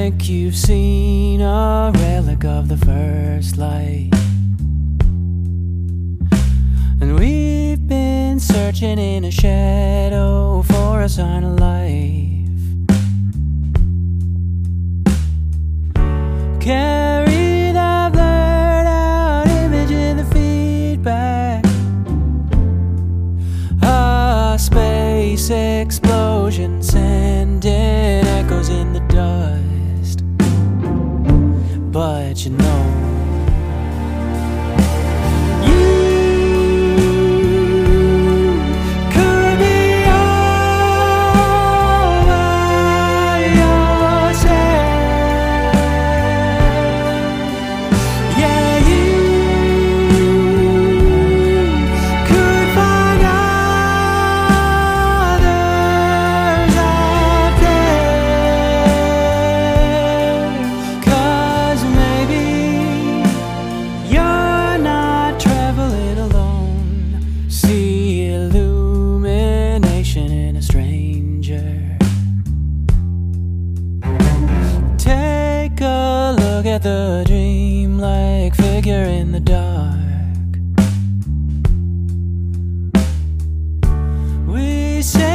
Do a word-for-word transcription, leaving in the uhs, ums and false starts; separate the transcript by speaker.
Speaker 1: think you've seen a relic of the first light, and we've been searching in a shadow for a sign of life. Carry that blurred out image in the feedback. A space explosion sending echoes in the dust. But you know, at the dreamlike figure in the dark. We say